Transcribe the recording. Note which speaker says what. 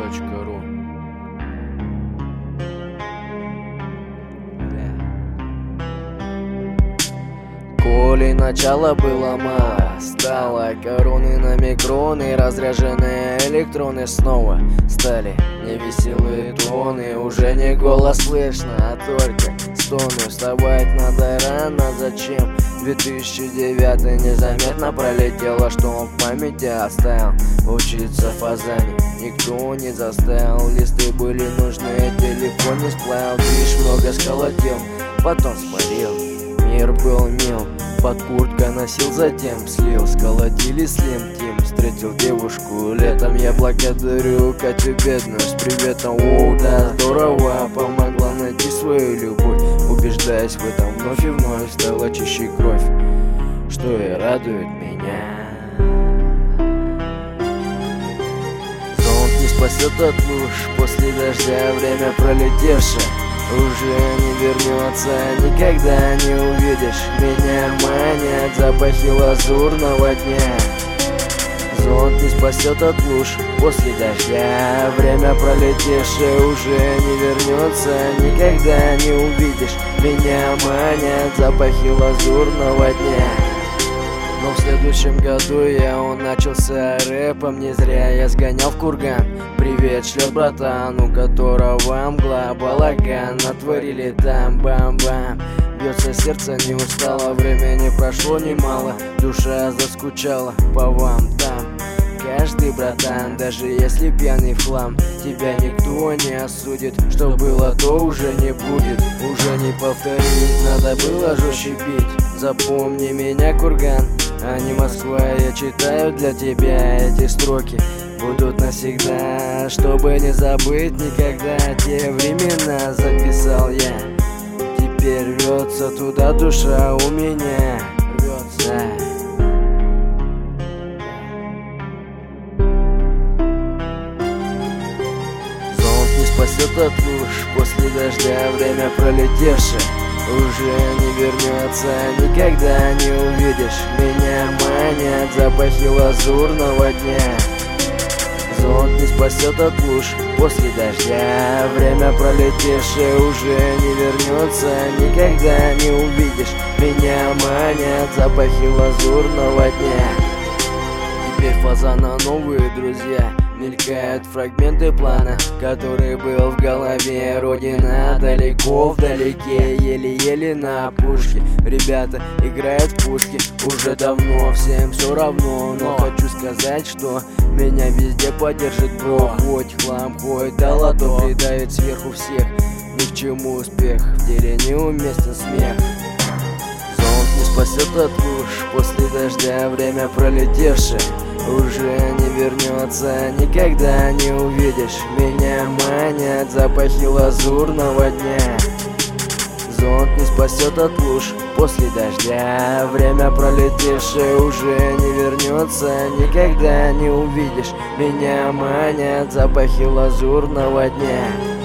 Speaker 1: Music.ru. Коли начало было мало, стало короны на микроны, разряженные электроны снова стали невеселые тоны. Уже не голос слышно, а только стоны. Вставать надо рано, зачем? 2009 незаметно пролетело, что он в памяти оставил. Учиться в Азане никто не заставил. Листы были нужны, телефон не сплавил. Движ много сколотил, потом спалил. Мир был мил, под курткой носил, затем слил. Сколотили Slim Team, встретил девушку летом. Я благодарю Катю бедную с приветом. Оу, да, здорово, помогла найти свою любовь. Убеждаясь в этом вновь и вновь, стала чище кровь, что и радует меня. Зонт не спасет от луж, после дождя время пролетевшее уже не вернется, никогда не увидишь. Меня манят запахи лазурного дня. Зонт не спасет от луж, после дождя время пролетевшее уже не вернется, никогда не увидишь. Меня манят запахи лазурного дня. Но в следующем году я начался рэпом, не зря я сгонял в курган. Привет шлет братан, у которого мгла, балаган, натворили там бам-бам. Бьется сердце, не устало, времени прошло немало, душа заскучала по вам там. Каждый братан, даже если пьяный в хлам, тебя никто не осудит. Что было, то уже не будет, уже не повторить. Надо было жестче бить. Запомни меня, курган, а не Москва. Я читаю для тебя эти строки, будут навсегда, чтобы не забыть никогда. Те времена записал я, теперь рвется туда душа у меня, рвется. Зонт не спасет от луж, после дождя время пролетевшее уже не вернется, никогда не увидишь. Меня манят запахи лазурного дня. Зонт не спасет от луж, после дождя время пролетевшее уже не вернется, никогда не увидишь. Меня манят запахи лазурного дня. Теперь Фазана новые друзья, мелькают фрагменты плана, который был в голове. Родина далеко вдалеке, еле-еле на опушке. Ребята играют в пушки уже давно, всем все равно. Но хочу сказать, что меня везде поддержит бро. Хоть хлам, хоть долото придавит сверху всех. Ни к чему успех, в деле неуместен смех. Зонт не спасет от луж, после дождя время пролетевшее уже не вернется, никогда не увидишь. Меня манят запахи лазурного дня. Зонт не спасет от луж, после дождя время пролетевшее уже не вернется, никогда не увидишь. Меня манят запахи лазурного дня.